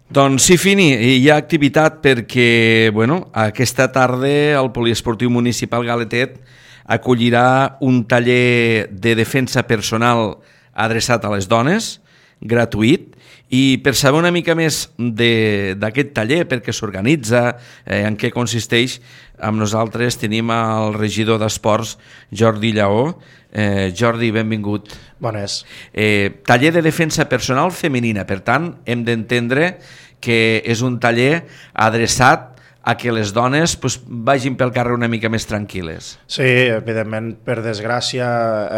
Doncs sí, Fini, hi ha activitat perquè aquesta tarda el Poliesportiu Municipal Galetet acollirà un taller de defensa personal adreçat a les dones, gratuït, i per saber una mica més d'aquest taller, per què s'organitza, en què consisteix, amb nosaltres tenim el regidor d'Esports, Jordi Lleó. Jordi, benvingut. Bones. Taller de defensa personal femenina, per tant, hem d'entendre que és un taller adreçat a que les dones vagin pel carrer una mica més tranquil·les. Sí, evidentment, per desgràcia,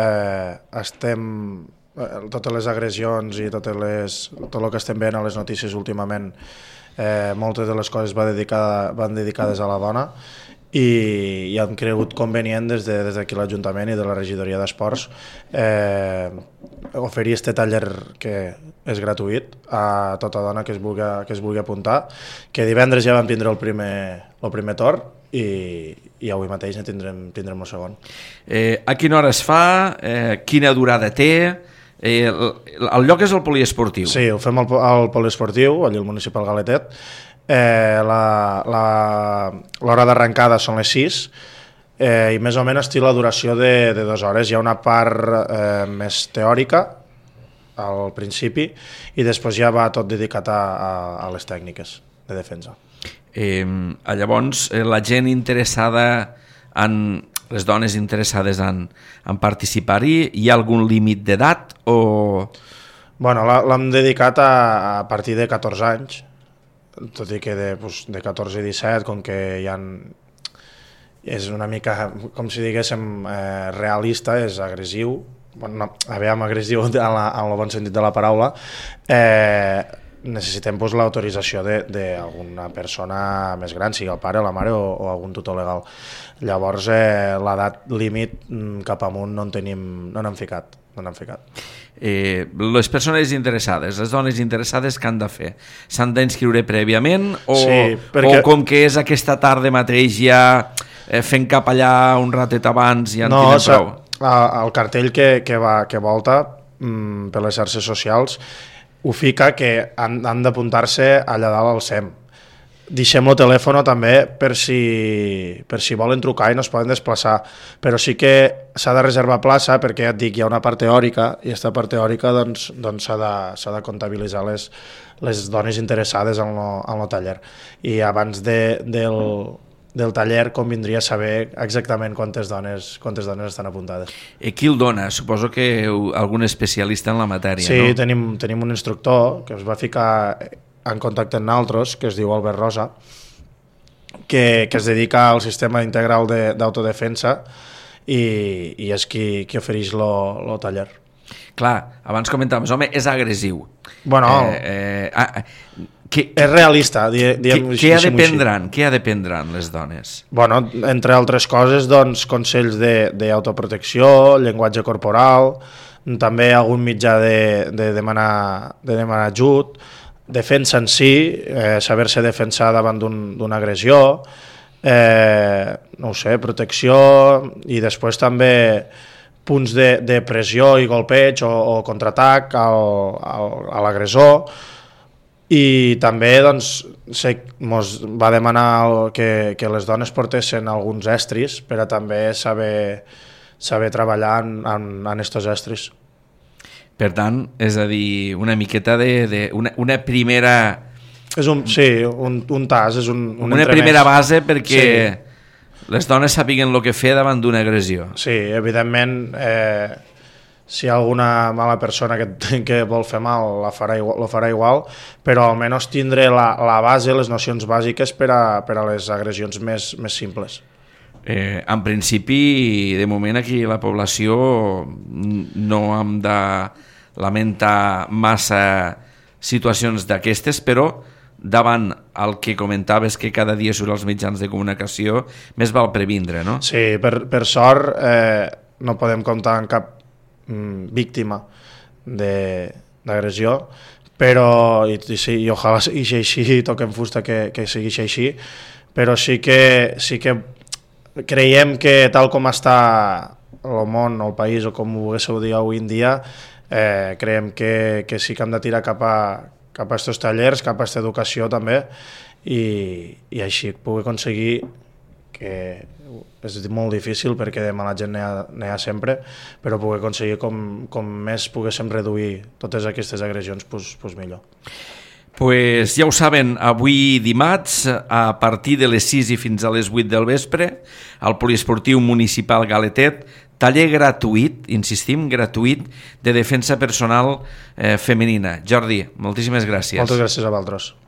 totes les agressions i tot el que estem veient a les notícies últimament, moltes de les coses van dedicades a la dona, i hem cregut convenient des d'aquí l'Ajuntament i de la regidoria d'Esports oferir aquest taller que és gratuït a tota dona que es vulgui apuntar, que divendres ja vam tindre el primer torn i avui mateix ne tindrem el segon. A quina hora es fa? Quina durada té? El lloc és el poliesportiu. Sí, ho fem al poliesportiu, allà al municipal Galetet. L'hora d'arrencada són les 6 i més o menys té la duració de 2 hores. Hi ha una part més teòrica al principi i després ja va tot dedicat a les tècniques de defensa. Llavors, la gent interessada, les dones interessades en participar-hi, hi ha algun límit d'edat? Bueno, l'hem dedicat a partir de 14 anys, tot i que de 14 i 17, com que és una mica, com si diguéssim, realista, és agressiu, agressiu en el bon sentit de la paraula, necessitem l'autorització d'alguna persona més gran, sigui el pare, la mare o algun tutor legal. Llavors, l'edat límit cap amunt no n'hem ficat. Les persones interessades, les dones interessades, què han de fer? S'han d'inscriure prèviament o com que és aquesta tarda mateix ja fent cap allà un ratet abans ja en tenen prou? El cartell que volta per les xarxes socials ho fica que han d'apuntar-se allà dalt al SEM. Deixem el telèfon també per si volen trucar i no es poden desplaçar, però sí que s'ha de reservar plaça perquè ja et dic, hi ha una part teòrica i aquesta part teòrica doncs s'ha de comptabilitzar les dones interessades en el taller, i abans del taller convindria saber exactament quantes dones estan apuntades. Qui el dona? Suposo que algun especialista en la matèria, sí, no? Sí, tenim un instructor que es va ficar en contacte amb nosaltres, que es diu Albert Rosa, que es dedica al sistema integral d'autodefensa i és qui ofereix el taller. Clar, abans comentàvem, home, és agressiu. Bueno, és realista, Què ha d'aprendran les dones? Bueno, entre altres coses, doncs, consells d'autoprotecció, llenguatge corporal, també algun mitjà de demanar ajut, defensa en si, saber-se defensar davant d'una agressió, no ho sé, protecció, i després també punts de pressió i golpeig o contraatac a l'agressor. I també mos va demanar que les dones portessin alguns estris per a també saber treballar en aquests estris. Per tant, és a dir, una miqueta una primera... Sí, un tas, és una primera base perquè les dones sàpiguen el que fer davant d'una agressió. Sí, evidentment, si hi ha alguna mala persona que vol fer mal, lo farà igual, però almenys tindré la base, les nocions bàsiques per a les agressions més simples. En principi, de moment aquí la població no hem de lamentar massa situacions d'aquestes, però davant el que comentaves que cada dia surt als mitjans de comunicació, més val previndre, no? Sí, per sort no podem comptar en cap víctima d'agressió, però i ojalà sigui així, toquem fusta que sigui així, però sí que creiem que tal com està el món o el país, o com ho volguéssiu dir avui en dia, creiem que sí que hem de tirar cap cap a aquests tallers, cap a aquesta educació també, i així poder aconseguir, que és molt difícil perquè de mala gent n'hi ha sempre, però poder aconseguir com més poguéssim reduir totes aquestes agressions, pues millor. Pues ja ho saben, avui dimarts, a partir de les 6 i fins a les 8 del vespre, al Poliesportiu Municipal Galetet, taller gratuït, insistim, gratuït, de defensa personal femenina. Jordi, moltíssimes gràcies. Moltes gràcies a vosaltres.